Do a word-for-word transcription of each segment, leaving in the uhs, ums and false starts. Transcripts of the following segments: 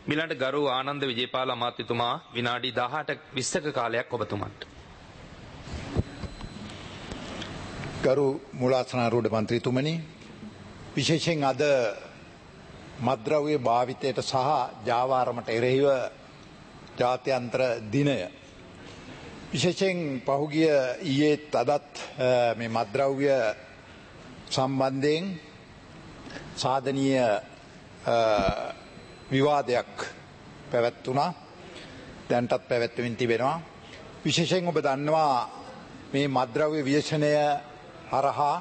මිලන්ට ගරු ආනන්ද විජේපාල අමාත්‍යතුමා විනාඩි දහඅට විස්සක කාලයක් ඔබතුමන්ට. ගරු මූලාසනාරූඪ මන්ත්‍රීතුමනි, විශේෂයෙන් අද මත්ද්‍රව්‍ය භාවිතයට සහ ජාවාරමට එරෙහිව ජාත්‍යන්තර දිනය. විශේෂයෙන් පහුගිය ඊයේත් අදත් මේ මත්ද්‍රව්‍ය සම්බන්ධයෙන් සාධනීය විවාදයක් පැවැත්වුණා. දැන්ටත් පැවැත්වෙමින් තිබෙනවා. විශේෂයෙන් ඔබ දන්නවා මේ මත්ද්‍රව්‍ය ව්‍යසනය හරහා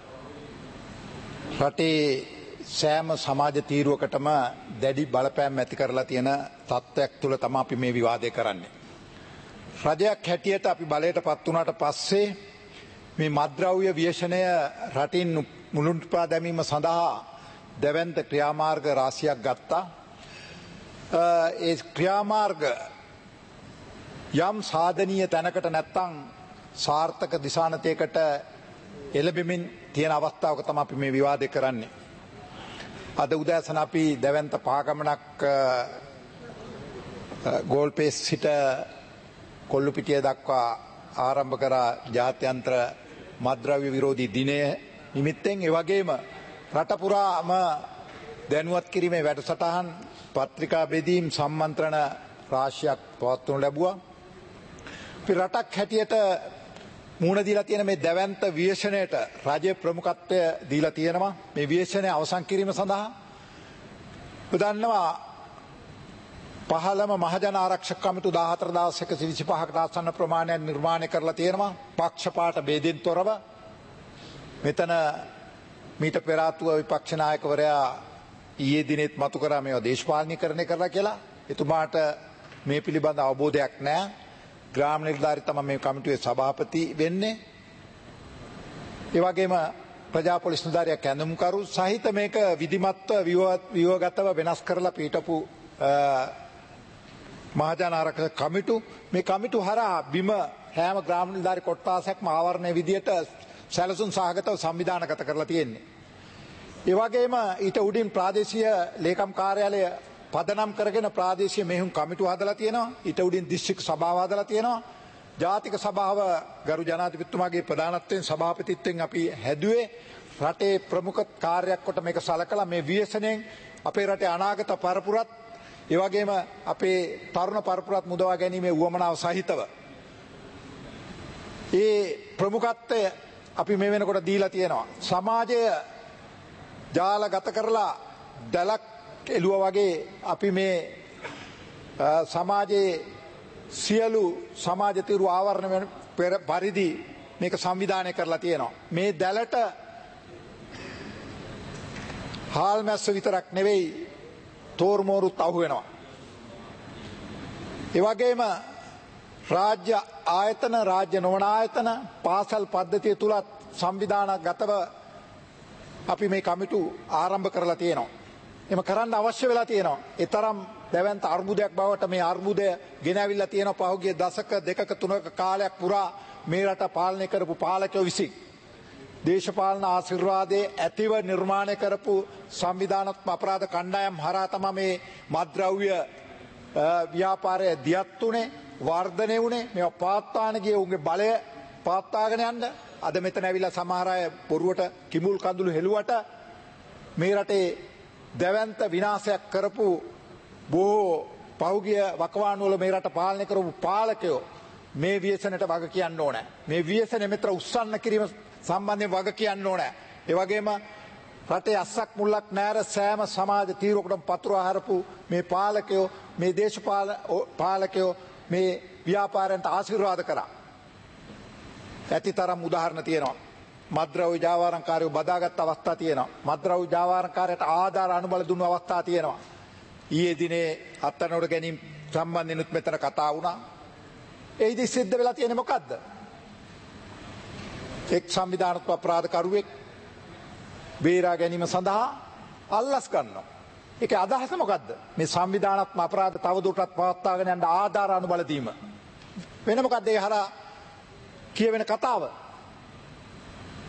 රටේ සෑම සමාජ තීරුවකටම දැඩි බලපෑම් ඇති කරලා තියෙන තත්ත්වයක් තුළ තමයි අපි මේ විවාදය කරන්නේ. රජයක් හැටියට අපි බලයට පත් වුණාට පස්සේ මේ මත්ද්‍රව්‍ය ව්‍යසනය රටින් මුළුන්පා දැමීම සඳහා දැවැන්ත ක්‍රියාමාර්ග රාශියක් ගත්තා. ඒ ක්‍රියාමාර්ග යම් සාධනීය තැනකට නැත්තම් සාර්ථක දිශානතයකට එළඹෙමින් තියෙන අවස්ථාවක තමයි අපි මේ විවාදය කරන්නේ. අද උදෑසන අපි දැවැන්ත පාගමනක් ගෝල්පේස් සිට කොල්ලුපිටිය දක්වා ආරම්භ කරා ජාත්‍යන්තර මත්ද්‍රව්‍ය විරෝධී දිනය නිමිත්තෙන්. ඒ වගේම රට පුරාම දැනුවත් කිරීමේ වැඩසටහන් පත්‍රිකා බෙදීම් සම්මන්ත්‍රණ රාශියක් පවත්වනු ලැබුවා. අපි රටක් හැටියට මුහුණ දීලා තියෙන මේ දැවැන්ත ව්‍යසනයට රජයේ ප්‍රමුඛත්වය දීලා තියෙනවා. මේ ව්‍යසනය අවසන් කිරීම සඳහා උදන්නවා පහළම මහජන ආරක්ෂක කමිටු දාහතර දහස් එකසිය විසිපහකට ආසන්න ප්‍රමාණයක් නිර්මාණය කරලා තියෙනවා. පක්ෂපාත ભેදෙන් තොරව. මෙතන මීට පෙර ආතුව විපක්ෂ නායකවරයා ඊයේ දිනෙත් මතු කරා මේවා දේශපාලනීකරණය කරලා කියලා. එතුමාට මේ පිළිබඳ අවබෝධයක් නැහැ. ග්‍රාම නිලධාරී තමයි මේ කමිටුවේ සභාපති වෙන්නේ. ඒ වගේම ප්‍රජා පොලිස් නිලධාරියා කැඳවුම්කරු සහිත මේක විධිමත්ව විවගතව වෙනස් කරලා පිටපු මහජන ආරක්ෂක කමිටු. මේ කමිටු හරහා බිම හැම ග්‍රාම නිලධාරී කොට්ටාසයක්ම ආවරණය විදියට සැලසුම් සහගතව සංවිධානගත කරලා තියෙන්නේ. ඒ වගේම ඊට උඩින් ප්‍රාදේශීය ලේකම් කාර්යාලය පදනම් කරගෙන ප්‍රාදේශීය මෙහෙයුම් කමිටු හදලා තියෙනවා. ඊට උඩින් දිස්ත්‍රික් සභාව හදලා තියෙනවා. ජාතික සභාව ගරු ජනාධිපතිතුමාගේ ප්‍රධානත්වයෙන් සභාපතිත්වයෙන් අපි හැදුවේ රටේ ප්‍රමුඛ කාර්යයක් කොට මේක සලකලා මේ ව්‍යසනයෙන් අපේ රටේ අනාගත පරපුරත් ඒ වගේම අපේ තරුණ පරපුරත් මුදවා ගැනීමේ උවමනාව සහිතව ඒ ප්‍රමුඛත්වය අපි මේ වෙනකොට දීලා තියෙනවා. සමාජය ජාලගත කරලා දැලක් එළුවා වගේ අපි මේ සමාජයේ සියලු සමාජ තීරු ආවරණ වෙන පරිදි මේක සංවිධානය කරලා තියෙනවා. මේ දැලට හාල් මැස්ස විතරක් නෙවෙයි තෝරමෝරුත් අහු වෙනවා. ඒ වගේම රාජ්‍ය ආයතන රාජ්‍ය නොවන ආයතන පාසල් පද්ධතිය තුලත් සංවිධානගතව අපි මේ කමිටු ආරම්භ කරලා තියෙනවා. එම කරන්න අවශ්‍ය වෙලා තියෙනවා. ඒ තරම් දැවැන්ත අර්බුදයක් බවට මේ අර්බුදය ගෙනවිල්ලා තියෙනවා. පහුගිය දශක දෙකක තුනක කාලයක් පුරා මේ රට පාලනය කරපු පාලකයෝ විසින් දේශපාලන ආශිර්වාදයේ ඇතිව නිර්මාණය කරපු සංවිධානාත්මක අපරාධ කණ්ඩායම් හරහා තමයි මේ මත්ද්‍රව්‍ය ව්‍යාපාරය දියත් උනේ වර්ධනය වුණේ. මේවා පාත්තාන ගිය උන්ගේ බලය පාත්තාගෙන යන්න අද මෙතන ඇවිල්ලා සමහර අය බොරුවට කිමුල් කඳුළු හෙළුවට මේ රටේ දැවැන්ත විනාශයක් කරපු බොහෝ පහුගිය වකවාණු වල මේ රට පාලනය කරපු පාලකයෝ මේ ව්‍යසනයට වග කියන්න ඕනේ. මේ ව්‍යසනය මෙතර උස්සන්න කිරීම සම්බන්ධයෙන් වග කියන්න ඕනේ. ඒ වගේම රටේ අස්සක් මුල්ලක් නැර සෑම සමාජ තීරයකටම පතුරවා හරපු මේ පාලකයෝ මේ දේශපාල පාලකයෝ මේ ව්‍යාපාරයන්ට ආශිර්වාද කරා. ඇතිතරම් උදාහරණ තියෙනවා. මත්ද්‍රව්‍ය ජාවාරම්කාරයෝ බදාගත් අවස්ථා තියෙනවා. මත්ද්‍රව්‍ය ජාවාරම්කාරයට ආධාර අනුබල දුන්නු අවස්ථා තියෙනවා. ඊයේ දිනේ අත්අඩංගුවට ගැනීම සම්බන්ධෙනුත් මෙතන කතා වුණා. ඒයිදි සිද්ධ වෙලා තියෙන්නේ මොකද්ද? එක් සංවිධානාත්මක අපරාධකරුවෙක් බේරා ගැනීම සඳහා අල්ලස් ගන්නවා. ඒකේ අදහස මොකද්ද? මේ සංවිධානාත්මක අපරාධ තවදුරටත් පවත්වාගෙන යන්න ආධාර අනුබල දීම. වෙන මොකද්ද ඒ හරහා කියවෙන කතාව?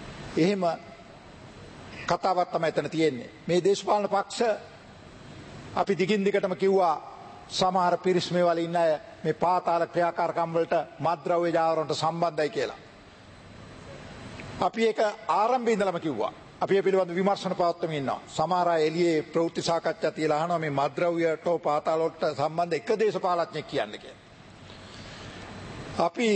එහෙම කතාවක් තමයි එතන තියෙන්නේ. මේ දේශපාලන පක්ෂ අපි දිගින් දිගටම කිව්වා සමහර පිරිස් මේ වල ඉන්න අය මේ පාතාල ක්‍රියාකාරකම් වලට මත්ද්‍රව්‍ය ජාවාරම්ට සම්බන්ධයි කියලා. අපි ඒක ආරම්භයේ ඉඳලම කිව්වා. අපි ඒ පිළිබඳ විමර්ශන පවත්වමින් ඉන්නවා. සමහර අය එළියේ ප්‍රවෘත්ති සාකච්ඡා තියලා අහනවා මේ මත්ද්‍රව්‍යයට පාතාල වලට සම්බන්ධ එක දේශපාලඥයෙක් කියන්නේ කියලා. අපි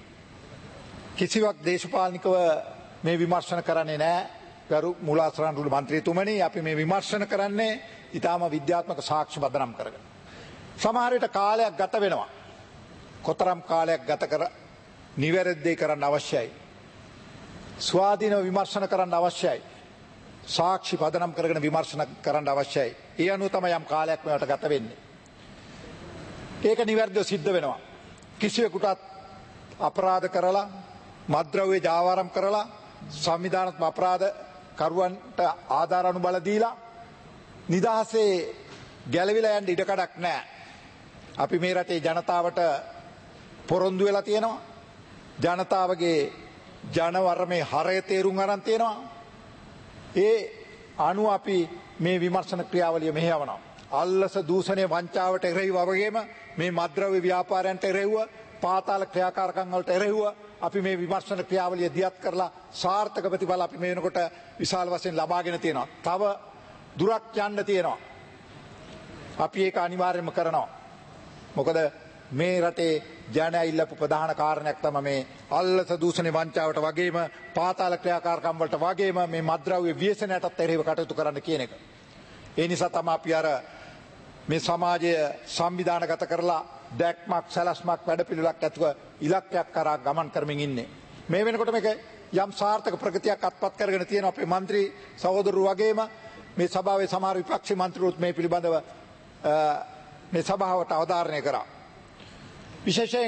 කිසිවක් දේශපාලනිකව මේ විමර්ශන කරන්නේ නැහැ. ගරු මූලාශ්‍රාන්තුළු මන්ත්‍රීතුමනි, අපි මේ විමර්ශන කරන්නේ ඊටාම විද්‍යාත්මක සාක්ෂි පදනම් කරගෙන. සමහර විට කාලයක් ගත වෙනවා. කොතරම් කාලයක් ගත කර නිවැරදි දේ කරන්න අවශ්‍යයි. ස්වාධීනව විමර්ශන කරන්න අවශ්‍යයි. සාක්ෂි පදනම් කරගෙන විමර්ශන කරන්න අවශ්‍යයි. ඒ අනුව තමයි යම් කාලයක් මේවට ගත වෙන්නේ. ඒක නිවැරදිව සිද්ධ වෙනවා. කිසිවෙකුටත් අපරාධ කරලා මත්ද්‍රව්‍ය ජාවාරම් කරලා සංවිධානාත්මක අපරාධ කරුවන්ට ආධාර අනුබල දීලා නිදහසේ ගැලවිලා යන්න ඉඩකඩක් නැහැ. අපි මේ රටේ ජනතාවට පොරොන්දු වෙලා තියෙනවා. ජනතාවගේ ජනවරමේ හරය තේරුම් අරන් තියෙනවා. ඒ අනුව අපි මේ විමර්ශන ක්‍රියාවලිය මෙහෙයවනවා. අල්ලස දූෂණය වංචාවට එරෙහිව වගේම මේ මත්ද්‍රව්‍ය ව්‍යාපාරයන්ට එරෙහිව පාතාල ක්‍රියාකාරකම් වලට එරෙහිව අපි මේ විමර්ශන ක්‍රියාවලිය දියත් කරලා සාර්ථක ප්‍රතිඵල අපි මේ වෙනකොට විශාල වශයෙන් ලබාගෙන තියෙනවා. තව දුරක් යන්න තියෙනවා. අපි ඒක අනිවාර්යයෙන්ම කරනවා. මොකද මේ රටේ ජනයා ඉල්ලපු ප්‍රධාන කාරණයක් තමයි මේ අල්ලස දූෂණ වංචාවට වගේම පාතාල ක්‍රියාකාරකම් වලට වගේම මේ මත්ද්‍රව්‍ය ව්‍යසනයටත් එරෙහිව කටයුතු කරන්න කියන එක. ඒ නිසා තමයි අපි අර මේ සමාජය සංවිධානගත කරලා දැක්මක් සැලැස්මක් වැඩපිළිවෙලක් ඇතුව ඉලක්කයක් කරා ගමන් කරමින් ඉන්නේ. මේ වෙනකොට මේක යම් සාර්ථක ප්‍රගතියක් අත්පත් කරගෙන තියෙනවා. අපේ മന്ത്രി සහෝදරරු වගේම මේ සභාවේ සමහර විපක්ෂී മന്ത്രിවරුත් මේ පිළිබඳව මේ සභාවට අවධාරණය කරා. විශේෂයෙන්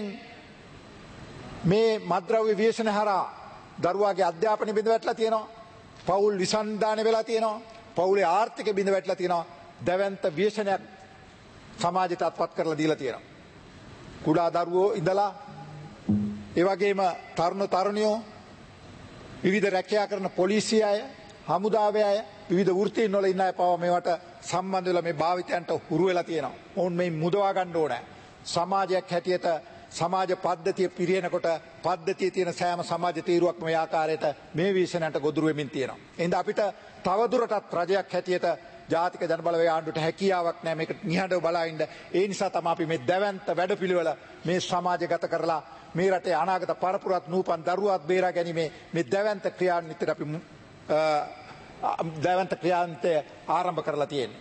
මේ මත්ද්‍රව්‍ය ව්‍යසන හරහා දරුවාගේ අධ්‍යාපනය බිඳ වැටලා තියෙනවා. පවුල් විසන්ධානය වෙලා තියෙනවා. පවුලේ ආර්ථිකය බිඳ වැටලා තියෙනවා. දැවැන්ත ව්‍යසනයක් සමාජයට අත්පත් කරලා දීලා තියෙනවා. කුඩා දරුවෝ ඉඳලා ඒ වගේම තරුණ තරුණියෝ විවිධ රැකියා කරන පොලිසිය අය, හමුදාවේ අය, විවිධ වෘත්තීන් වල ඉන්න අය පවා මේවට සම්බන්ධ වෙලා මේ භාවිතයන්ට හුරු වෙලා තියෙනවා. ඔවුන් මේ මුදවා ගන්න ඕනේ. සමාජයක් හැටියට සමාජ පද්ධතිය පිරිනකොට පද්ධතියේ තියෙන සෑම සමාජ තීරුවක්ම මේ ආකාරයට මේ වීසනන්ට ගොදුරු වෙමින් තියෙනවා. එහෙනම් අපිට තවදුරටත් රජයක් හැටියට ජාතික ජනබලවේග ආණ්ඩුවට හැකියාවක් නැහැ මේක නිහඬව බලා ඉන්න. ඒ නිසා තමයි අපි මේ දැවැන්ත වැඩපිළිවෙල මේ සමාජගත කරලා මේ රටේ අනාගත පරපුරත් නූපන් දරුවාත් බේරා ගැනීමේ මේ දැවැන්ත ක්‍රියාන්විතයට අපි දැවැන්ත ක්‍රියාන්විතය ආරම්භ කරලා තියෙන්නේ.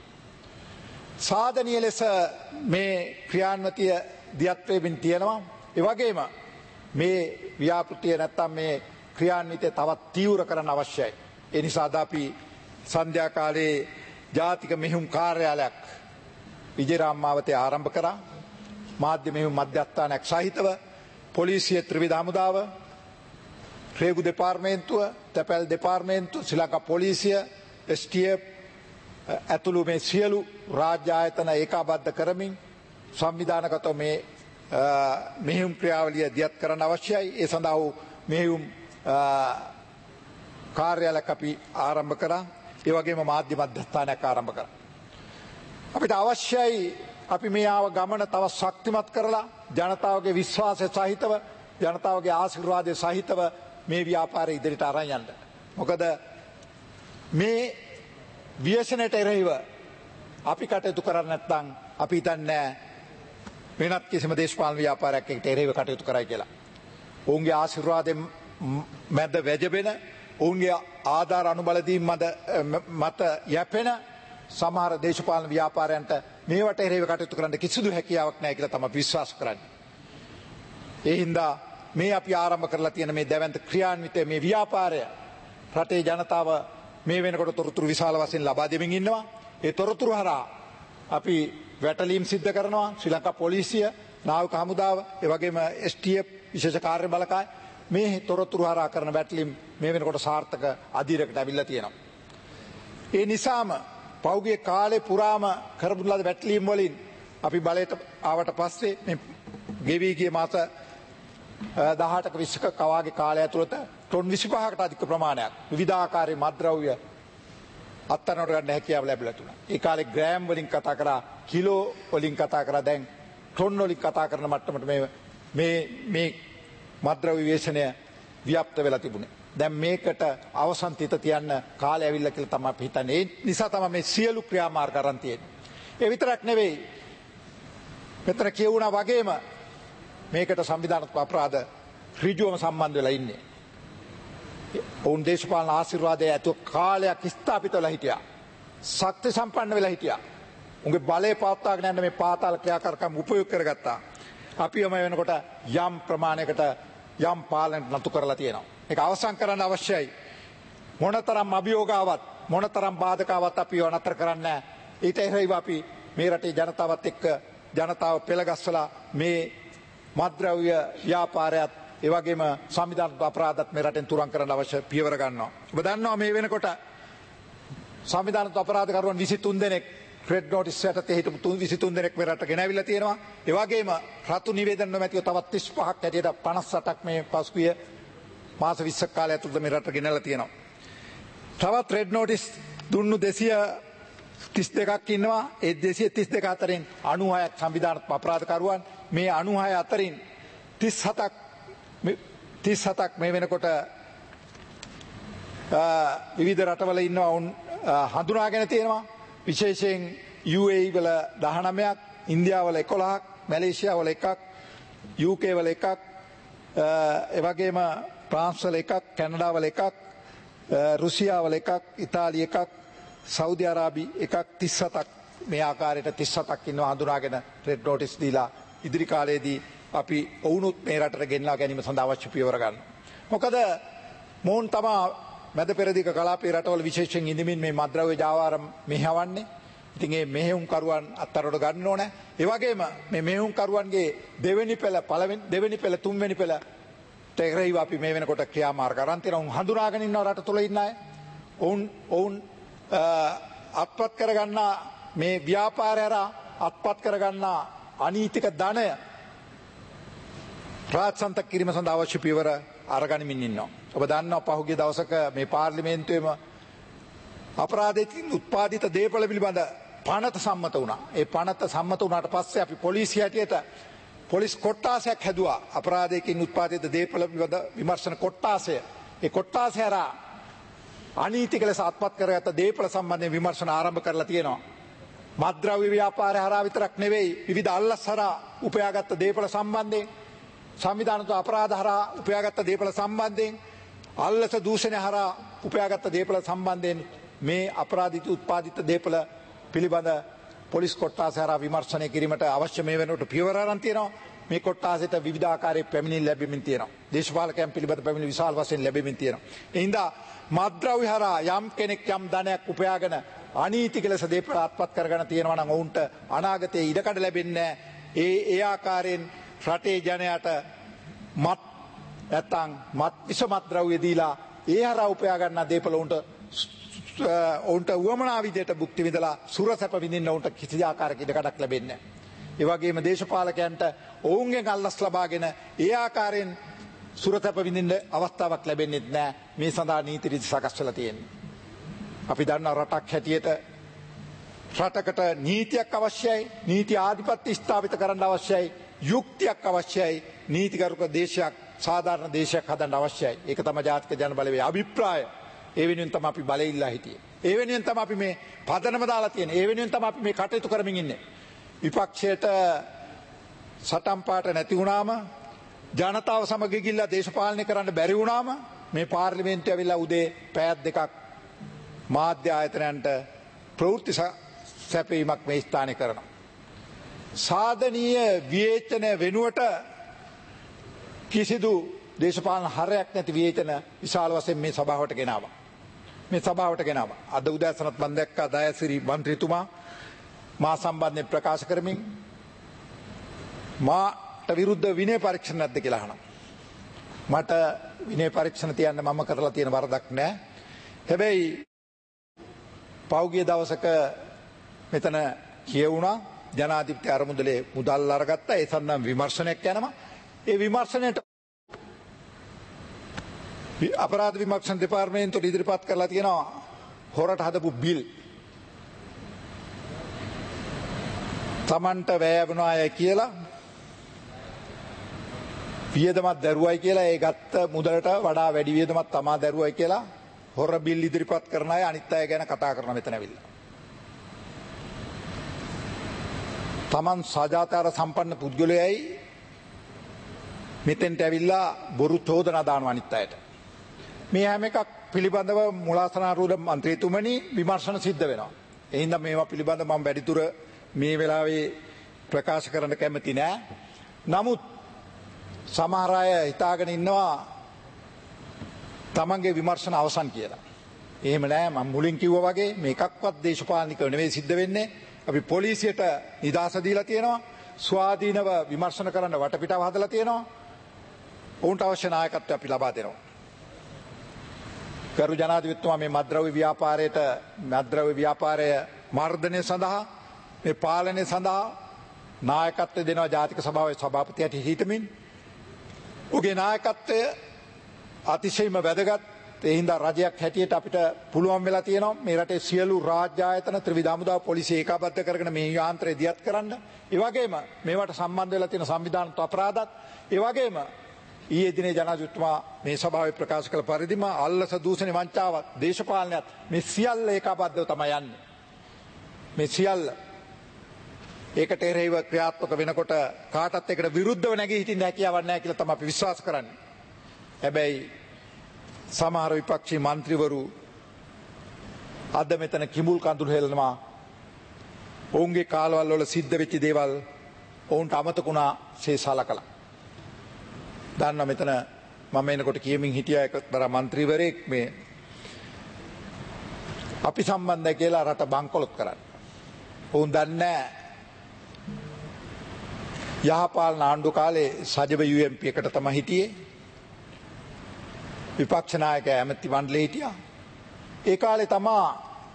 සාධනීය ලෙස මේ ක්‍රියාන්විතය දියත් වෙමින් තියෙනවා. ඒ වගේම මේ ව්‍යාපෘතිය නැත්තම් මේ ක්‍රියාන්විතය තවත් තීව්‍ර කරන්න අවශ්‍යයි. ඒ නිසා අද අපි සන්ධ්‍යා කාලයේ ජාතික මෙහෙයුම් කාර්යාලයක් විජේරාම මාවතේ ආරම්භ කරා. මාධ්‍ය මෙහෙයුම් මධ්‍යස්ථානයක් සහිතව පොලිසිය ත්‍රිවිධ හමුදාව, රේගු දෙපාර්තමේන්තුව, තැපැල් දෙපාර්තමේන්තුව, ශ්‍රී ලංකා පොලිසිය, එස් ටී එෆ් ඇතුළු මේ සියලු රාජ්‍ය ආයතන ඒකාබද්ධ කරමින් සංවිධානගතව මේ මෙහෙයුම් ක්‍රියාවලිය දියත් කරන්න අවශ්‍යයි. ඒ සඳහා වූ මෙහෙයුම් කාර්යාලයක් අපි ආරම්භ කරා. ඒ වගේම මාධ්‍ය මධ්‍යස්ථානයක් ආරම්භ කරා. අපිට අවශ්‍යයි අපි මේ ආව ගමන තව ශක්තිමත් කරලා ජනතාවගේ විශ්වාසය සහිතව ජනතාවගේ ආශිර්වාදය සහිතව මේ ව්‍යාපාරය ඉදිරියට අරන් යන්න. මොකද මේ ව්‍යසනයට එරෙහිව අපි කටයුතු කරන්නේ නැත්නම් අපි හිතන්නේ වෙනත් කිසිම දේශපාලන ව්‍යාපාරයක් එක්ක එරෙහිව කටයුතු කරයි කියලා. ඔවුන්ගේ ආශිර්වාදයෙන් මැද වැජබෙන, ඔවුන්ගේ ආධාර අනුබල දීම මත යැපෙන සමහර දේශපාලන ව්‍යාපාරයන්ට මේවට එරෙහිව කටයුතු කරන්න කිසිදු හැකියාවක් නැහැ කියලා තමයි විශ්වාස කරන්නේ. ඒ හින්දා මේ අපි ආරම්භ කරලා තියෙන මේ දැවැන්ත ක්‍රියාන්විතය මේ ව්‍යාපාරය රටේ ජනතාව මේ වෙනකොට තොරතුරු විශාල වශයෙන් ලබා දෙමින් ඉන්නවා. ඒ තොරතුරු හරහා අපි වැටලීම් සිද්ධ කරනවා. ශ්‍රී ලංකා පොලිසිය, නාවික හමුදාව, ඒ වගේම එස් ටී එෆ් විශේෂ කාර්ය බළකාය මේ තොරතුරු හරහා කරන වැටලීම් මේ වෙනකොට සාර්ථක අධීරකට ඇවිල්ලා තියෙනවා. ඒ නිසාම පෞගේ කාලේ පුරාම කරපු ලද වැටලීම් වලින් අපි බලයට ආවට පස්සේ මේ ගෙවි ගිය මාස දහඅටක විස්සක කවාගේ කාලය ඇතුළත ටොන් විසිපහකට අධික ප්‍රමාණයක් විවිධාකාරයේ මත්ද්‍රව්‍ය අත්අඩංගුවට ගන්න හැකියාව ලැබිලා තිබුණා. ඒ කාලේ ග්‍රෑම් වලින් කතා කරා, කිලෝ වලින් කතා කරා, දැන් ටොන් වලින් කතා කරන මට්ටමට මේ මේ මේ මත්ද්‍රව්‍ය විවේචනය ව්‍යාප්ත වෙලා තිබුණේ. දැන් මේකට අවසන් තිත තියන්න කාලය ඇවිල්ලා කියලා තමයි අපි හිතන්නේ. ඒ නිසා තමයි මේ සියලු ක්‍රියාමාර්ග අරන් තියෙන්නේ. ඒ විතරක් නෙවෙයි, මෙතන කියවුණා වගේම මේකට සංවිධානාත්මක අපරාධ ඍජුවම සම්බන්ධ වෙලා ඉන්නේ. ඔවුන් දේශපාලන ආශිර්වාදයේ ඇතුව කාලයක් ස්ථාපිත වෙලා හිටියා. ශක්ති සම්පන්න වෙලා හිටියා. උන්ගේ බලය පවත්වාගෙන යන්න මේ පාතාල ක්‍රියාකාරකම් උපයෝග කරගත්තා. අපිවම වෙනකොට යම් ප්‍රමාණයකට යම් පාලනයක් නතු කරලා තියෙනවා. ඒක අවසන් කරන්න අවශ්‍යයි. මොනතරම් අභියෝගාවත් මොනතරම් බාධකාවත් අපිව නතර කරන්න. ඊට එරෙහිව අපි මේ රටේ ජනතාවත් එක්ක ජනතාව පෙළගස්සලා මේ මත්ද්‍රව්‍ය ව්‍යාපාරයත් ඒ වගේම සංවිධානාත්මක අපරාධත් මේ රටෙන් තුරන් කරන්න අවශ්‍ය පියවර ගන්නවා. ඔබ දන්නවා මේ වෙනකොට සංවිධානාත්මක අපරාධකරුවන් විසිතුන් දෙනෙක් රෙඩ් නෝටිස් යටතේ හිටපු විසිතුන් දෙනෙක් මේ රටට ගෙනවිලා තියෙනවා. ඒ වගේම රතු නිවේදන නොමැතිව තවත් තිස් පහක් හැටියට පනස් අටක් මේ පසුගිය මාස විස්සක කාලය ඇතුළත මේ රටට ගෙනලා තියෙනවා. තවත් රෙඩ් නෝටිස් දුන්නු දෙසිය තිස් දෙකක් ඉන්නවා. ඒ දෙසිය තිස් දෙක අතරින් අනූහයක් සංවිධානාත්මක අපරාධකරුවන්. මේ අනූහය අතරින් තිස් හතක් තිස් හතක් මේ වෙනකොට විවිධ රටවල ඉන්නවා. උන් හඳුනාගෙන තියෙනවා. විශේෂයෙන් යූ ඒ ඊ වල දහනවයක්, ඉන්දියාවල එකොළහක්, මැලේසියාව වල එකක්, යූ කේ වල එකක්, ඒ වගේම ෆ්‍රාන්ස් වල එකක්, කැනඩා වල එකක්, රුසියාව වල එකක්, ඉතාලිය එකක්, සෞදි අරාබි එකක්, තිස් හතක් මේ ආකාරයට තිස් හතක් ඉන්නවා හඳුනාගෙන රෙඩ් නෝටිස් දීලා ඉදිරි කාලයේදී අපි ඔවුනුත් මේ රටට ගෙනලා ගැනීම සඳහා අවශ්‍ය පියවර ගන්න. මොකද මොවුන් තමා මැද පෙරදිග කලාපයේ රටවල විශේෂයෙන් ඉඳමින් මේ මත්ද්‍රව්‍ය ජාවාරම් මෙහෙවන්නේ. ඉතින් මේ මෙහෙයුම්කරුවන් අත්අඩංගුවට ගන්න ඕනේ. ඒ වගේම මේ මෙහෙයුම්කරුවන්ගේ දෙවෙනි පෙළ පළවෙනි දෙවෙනි පෙළ තුන්වෙනි පෙළ තේරෙයිව අපි මේ වෙනකොට ක්‍රියාමාර්ග අරන් තියෙනවා. උන් හඳුනාගෙන ඉන්නවා රට තුල ඉන්න අය. ඔවුන් ඔවුන් අත්පත් කරගන්න මේ ව්‍යාපාරය හරහා අත්පත් කරගන්න අනීතික ධනය රාජසන්තක කිරීම සඳහා අවශ්‍ය පියවර අරගනිමින් ඉන්නවා. ඔබ දන්නවා පහුගිය දවසක මේ පාර්ලිමේන්තුවේම අපරාධයකින් උත්පාදිත දේපල පිළිබඳ පනත සම්මත වුණා. ඒ පනත සම්මත වුණාට පස්සේ අපි පොලිසිය හැටියට පොලිස් කොට්ටාසයක් හැදුවා. අපරාධයකින් උත්පාදිත දේපල පිළිබඳ විමර්ශන කොට්ටාසය. ඒ කොට්ටාසය හරහා අනීතික ලෙස අත්පත් කරගත්ත දේපල සම්බන්ධයෙන් විමර්ශන ආරම්භ කරලා තියෙනවා. මත්ද්‍රව්‍ය ව්‍යාපාරය හරහා විතරක් නෙවෙයි, විවිධ අල්ලස් හරහා උපයාගත්ත දේපල සම්බන්ධයෙන්, සංවිධානාත්මක අපරාධ හරහා උපයාගත්ත දේපල සම්බන්ධයෙන්, අල්ලස දූෂණය හරහා උපයාගත්ත දේපල සම්බන්ධයෙන් මේ අපරාධිත උත්පාදිත දේපල පිළිබඳ පොලිස් කොට්ටාසය හරහා විමර්ශනය කිරීමට අවශ්‍ය මේ වෙනකොට පියවර අරන් තියෙනවා. මේ කොට්ටාසයට විවිධාකාරයේ පැමිණිලි ලැබෙමින් තියෙනවා. දේශපාලකයන් පිළිබඳ පැමිණිලි විශාල වශයෙන් ලැබෙමින් තියෙනවා. ඒ හින්දා මත්ද්‍රව්‍ය හරහා යම් කෙනෙක් යම් ධනයක් උපයාගෙන අනීතික ලෙස දේපල අත්පත් කරගෙන තියෙනවා නම් ඔවුන්ට අනාගතයේ ඉඩකඩ ලැබෙන්නේ ඒ ඒ ආකාරයෙන් රටේ ජනයාට මත් නැත්තම් මත් විස මත්ද්‍රව්‍ය දීලා ඒ හරහා උපයා ගන්න දේපල උන්ට ඔවුන්ට උවමනා විදියට භුක්ති විඳලා සුරසැප විඳින්න උන්ට කිසි ආකාරයක ඉඩකඩක් ලැබෙන්නේ නැහැ. ඒ වගේම දේශපාලකයන්ට ඔවුන්ගෙන් අල්ලස් ලබාගෙන ඒ ආකාරයෙන් සුරසැප විඳින්න අවස්ථාවක් ලැබෙන්නේ නැහැ. මේ සඳහා නීති රීති සකස් වෙලා තියෙන්නේ. අපි දන්නා රටක් හැටියට රටකට නීතියක් අවශ්‍යයි, නීති ආධිපත්‍ය ස්ථාපිත කරන්න අවශ්‍යයි, යුක්තියක් අවශ්‍යයි, නීතිගරුක දේශයක්, සාධාරණ දේශයක් හදන්න අවශ්‍යයි. ඒක තමයි ජාතික ජන බලවේගයේ අභිප්‍රාය. ඒ වෙනුවෙන් තමයි අපි බලය ඉල්ලා හිටියේ. ඒ වෙනුවෙන් තමයි අපි මේ පදනම දාලා තියෙන්නේ. ඒ වෙනුවෙන් තමයි අපි මේ කටයුතු කරමින් ඉන්නේ. විපක්ෂයට සටන් පාට නැති වුණාම, ජනතාව සමග ගිහිල්ලා දේශපාලනය කරන්න බැරි වුණාම මේ පාර්ලිමේන්තුවේ ඇවිල්ලා උදේ පැයක් දෙකක් මාධ්‍ය ආයතනයන්ට ප්‍රවෘත්ති සැපීමක් මේ ස්ථානයේ කරනවා. සාධනීය විවේචන වෙනුවට කිසිදු දේශපාලන හරයක් නැති විවේචන විශාල වශයෙන් මේ සභාවට ගෙනාවා. මේ සභාවට ගෙනාවා. අද උදෑසනත් මම දැක්කා දයාසිරි මන්ත්‍රීතුමා මා සම්බන්ධයෙන් ප්‍රකාශ කරමින් මාට විරුද්ධ විනය පරීක්ෂණ නැද්ද කියලා අහනවා. මට විනය පරීක්ෂණ තියන්න මම කරලා තියෙන වරදක් නැහැ. හැබැයි පෞගිය දවසක මෙතන කියවුණා ජනාධිපති අරමුදලේ මුදල් අරගත්තා. ඒ සම්බන්ධ විමර්ශනයක් යනවා. ඒ විමර්ශනයට අපරාධ විමර්ශන දෙපාර්තමේන්තුවට ඉදිරිපත් කරලා තියෙනවා හොරට හදපු බිල් තමන්ට වැය වෙනවා අය කියලා වියදමක් දරුවයි කියලා ඒ ගත්ත මුදලට වඩා වැඩි වියදමක් තමා දරුවයි කියලා හොර බිල් ඉදිරිපත් කරන අය අනිත් අය ගැන කතා කරන මෙතන ඇවිල්ලා. තමන් සදාචාර සම්පන්න පුද්ගලයයි මෙතෙන්ට ඇවිල්ලා බොරු චෝදනා දානවා අනිත් අයට. මේ හැම එකක් පිළිබඳව මුලාසනාරූඪ මන්ත්‍රීතුමනි විමර්ශන සිද්ධ වෙනවා. ඒ හින්දා මේවා පිළිබඳව මම වැඩිදුර මේ වෙලාවේ ප්‍රකාශ කරන්න කැමති නෑ. නමුත් සමහර අය හිතාගෙන ඉන්නවා තමන්ගේ විමර්ශන අවසන් කියලා. එහෙම නෑ. මම මුලින් කිව්වා වගේ මේකක්වත් දේශපාලනිකව නෙවෙයි සිද්ධ වෙන්නේ. අපි පොලිසියට නිදහස දීලා තියෙනවා. ස්වාධීනව විමර්ශන කරන්න වටපිටාව හදලා තියෙනවා. ඔවුන්ට අවශ්‍ය නායකත්වය අපි ලබා දෙනවා. ගරු ජනාධිපතිතුමා මේ මත්ද්‍රව්‍ය ව්‍යාපාරයට මත්ද්‍රව්‍ය ව්‍යාපාරය මර්ධනය සඳහා මේ පාලනය සඳහා නායකත්වය දෙනවා ජාතික සභාවේ සභාපතියට හිතමින් ඔහුගේ නායකත්වය අතිශයින්ම වැදගත්. ඒ හින්දා රජයක් හැටියට අපිට පුළුවන් වෙලා තියෙනවා මේ රටේ සියලු රාජ්‍ය ආයතන ත්‍රිවිධ හමුදා පොලිසිය ඒකාබද්ධ කරගෙන මේ යාන්ත්‍රය දියත් කරන්න. ඒ වගේම මේවට සම්බන්ධ වෙලා තියෙන සංවිධානත් අපරාධත් ඒ වගේම ඊයේ දිනේ ජනාධිපතිතුමා මේ සභාවේ ප්‍රකාශ කළ පරිදිම අල්ලස දූෂණ වංචාවත් දේශපාලනයත් මේ සියල්ල ඒකාබද්ධව තමයි යන්නේ. මේ සියල්ල ඒකට එරෙහිව ක්‍රියාත්මක වෙනකොට කාටත් එකට විරුද්ධව නැගී හිටින්න හැකියාවක් නැහැ කියලා තමයි අපි විශ්වාස කරන්නේ. හැබැයි සමහර විපක්ෂී මන්ත්‍රීවරු අද මෙතන කිඹුල් කඳුළු හෙලනවා. ඔවුන්ගේ කාලවල වල සිද්ධ වෙච්ච දේවල් ඔවුන්ට අමතකුණා සේ සලකලා. දන්නා මෙතන මම එනකොට කියමින් හිටියා එකතරා മന്ത്രിවරයෙක් මේ අපි සම්බන්ධයි කියලා රට බංකොලොත් කරන්නේ. ඔවුන් දන්නේ යහපාලන ආණ්ඩු කාලේ සජිව යූ එම් පී එකට තමයි හිටියේ. විපක්ෂ නායක ඇමති මණ්ඩලේ හිටියා. ඒ කාලේ තමා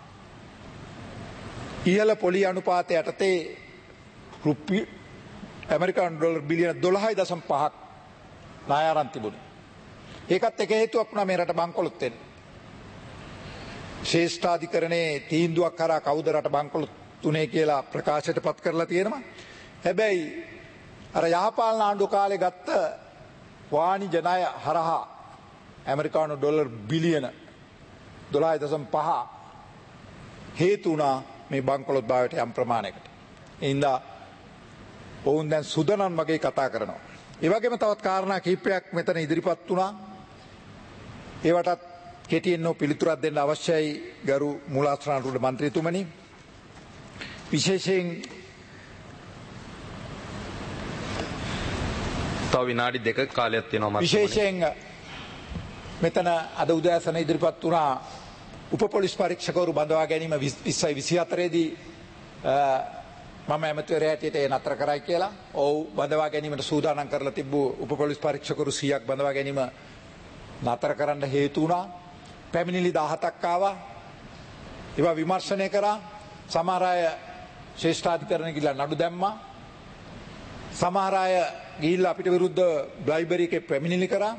ඉහළ පොලි අනුපාතය යටතේ රුපියල් ඇමරිකානු ඩොලර් බිලියන දොළහයි දශම පහක් ණය අරන් තිබුණේ. ඒකත් එක හේතුවක් වුණා මේ රට බංකොලොත් වෙන්න. ශ්‍රේෂ්ඨාධිකරණයේ තීන්දුවක් කරා කවුද රට බංකොලොත් තුනේ කියලා ප්‍රකාශයට පත් කරලා තියෙනවා. හැබැයි අර යහපාලන ආණ්ඩු කාලේ ගත්ත වාණිජ ණය හරහා ඇමරිකානු ඩොලර් බිලියන දොළහයි දශම පහ හේතු වුණා මේ බංකොලොත් භාවයට යම් ප්‍රමාණයකට. ඒ හින්දා ඔවුන් දැන් සුදනන් වගේ කතා කරනවා. ඒ වගේම තවත් කාරණා කිහිපයක් මෙතන ඉදිරිපත් වුණා. ඒවටත් කෙටියෙන් නෝ පිළිතුරක් දෙන්න අවශ්‍යයි ගරු මූලාශ්‍රාණ්ඩුවේ මන්ත්‍රීතුමනි. විශේෂයෙන් තව විනාඩි දෙකක කාලයක් තියෙනවා මම. විශේෂයෙන් මෙතන අද උදෑසන ඉදිරිපත් වුණා උප පොලිස් පරීක්ෂකවරු බඳවා ගැනීම විස්සයි විසිහතරේ දී මම ඇමතිවරයා හැටියට ඒ නතර කරයි කියලා. ඔව් බඳවා ගැනීමට සූදානම් කරලා තිබ්බු උප පොලිස් පරීක්ෂකවරු සීයක් බඳවා ගැනීම නතර කරන්න හේතු වුණා. පැමිණිලි දහහතක් ආවා. ඒවා විමර්ශනය කරා. සමහර අය ශ්‍රේෂ්ඨාධිකරණ ගිහිල්ලා නඩු දැම්මා. සමහර අය ගිහිල්ලා අපිට විරුද්ධ බ්ලයිබරි එකේ පැමිණිලි කරා.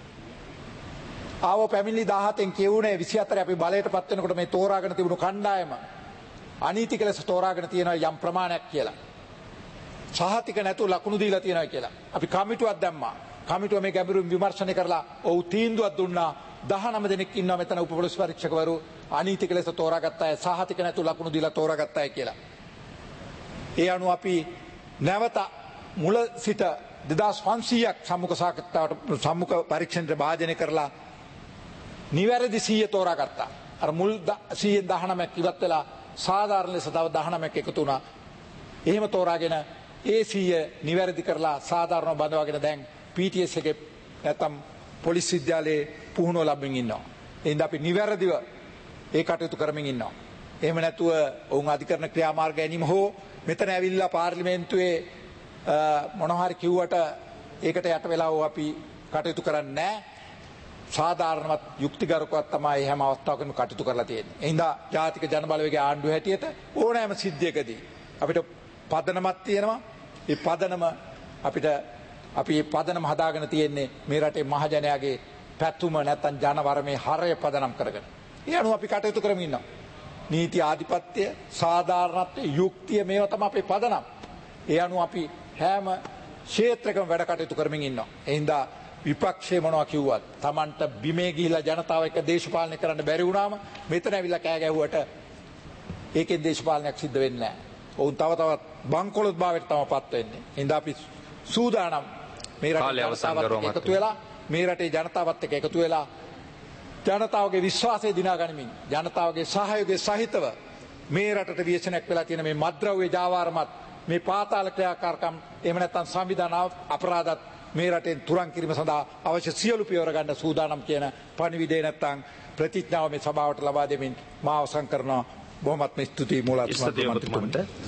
ආව පැමිණිලි දහහතෙන් කියුණේ විසිහතරේ අපි බලයට පත් වෙනකොට මේ තෝරාගෙන තිබුණු කණ්ඩායම අනීතික ලෙස තෝරාගෙන තියෙනවා යම් ප්‍රමාණයක් කියලා. සහතික නැතුව ලකුණු දීලා තියෙනවා කියලා. අපි කමිටුවක් දැම්මා. කමිටුව මේ ගැඹුරින් විමර්ශනය කරලා ඔව් තීන්දුවක් දුන්නා. දහනව දෙනෙක් ඉන්නවා මෙතන උප පොලිස් පරීක්ෂකවරු අනීතික ලෙස තෝරාගත්ත අය සහතික නැතුව ලකුණු දීලා තෝරාගත්ත අය කියලා. ඒ අනුව අපි නැවත මුල සිට දෙදාස් පන්සීයක් සම්මුඛ සාකච්ඡාවට සම්මුඛ පරීක්ෂණයට භාජනය කරලා නිවැරදි සීය තෝරාගත්තා. අර මුල් සීයෙන් දහනවයක් ඉවත් වෙලා සාධාරණ ලෙස තව දහනවයක් එකතු වුණා. එහෙම තෝරාගෙන ඒ සීය නිවැරදි කරලා සාධාරණව බඳවාගෙන දැන් පී ටී එස් එකේ නැත්තම් පොලිස් විද්‍යාලයේ පුහුණුව ලබමින් ඉන්නවා. එහෙනම් අපි නිවැරදිව ඒ කටයුතු කරමින් ඉන්නවා. එහෙම නැතුව ඔවුන් අධිකරණ ක්‍රියාමාර්ග ගැනීම හෝ මෙතන ඇවිල්ලා පාර්ලිමේන්තුවේ මොනවා හරි කිව්වට ඒකට යට වෙලා අපි කටයුතු කරන්නේ නැහැ. සාධාරණවත් යුක්තිගරුකවත් තමයි හැම අවස්ථාවකම කටයුතු කරලා තියෙන්නේ. ඒ හින්දා ජාතික ජනබලවේගයේ ආණ්ඩුව හැටියට ඕනෑම සිද්ධියකදී අපිට පදනමක් තියෙනවා. ඒ පදනම අපිට අපි මේ පදනම හදාගෙන තියෙන්නේ මේ රටේ මහජනයාගේ පැතුම නැත්තම් ජනවරමේ හරය පදනම් කරගෙන. ඒ අනුව අපි කටයුතු කරමින් ඉන්නවා. නීති ආධිපත්‍ය, සාධාරණත්වය, යුක්තිය මේවා තමයි අපේ පදනම්. ඒ අනුව අපි හැම ක්ෂේත්‍රයකම වැඩ කටයුතු කරමින් ඉන්නවා. ඒ හින්දා විපක්ෂය මොනවා කිව්වත් Tamanට බිමේ ගිහිලා ජනතාව එක්ක දේශපාලනය කරන්න බැරි වුණාම මෙතන ඇවිල්ලා කෑ ගැහුවට ඒකෙන් දේශපාලනයක් සිද්ධ වෙන්නේ නැහැ. ඔවුන් තව තවත් බංකොලොත් භාවයට තමයි පත් වෙන්නේ. ඒ හින්දා අපි සූදානම් මේ රටේ ජනතාවත් එකතු වෙලා මේ රටේ ජනතාවත් එක්ක එකතු වෙලා ජනතාවගේ විශ්වාසය දිනා ගනිමින් ජනතාවගේ සහයෝගය සහිතව මේ රටට ව්‍යසනයක් වෙලා තියෙන මේ මත්ද්‍රව්‍ය ජාවාරමත් මේ පාතාල ක්‍රියාකාරකම් එහෙම නැත්නම් සංවිධාන අපරාධත් මේ රටෙන් තුරන් කිරීම සඳහා අවශ්‍ය සියලු පියවර ගන්න සූදානම් කියන පණිවිඩය නැත්නම් ප්‍රතිඥාව මේ සභාවට ලබා දෙමින් මා අවසන් කරනවා. බොහොමත්ම ස්තුතියි මූලාධිපති මන්ත්‍රීතුමන්ට.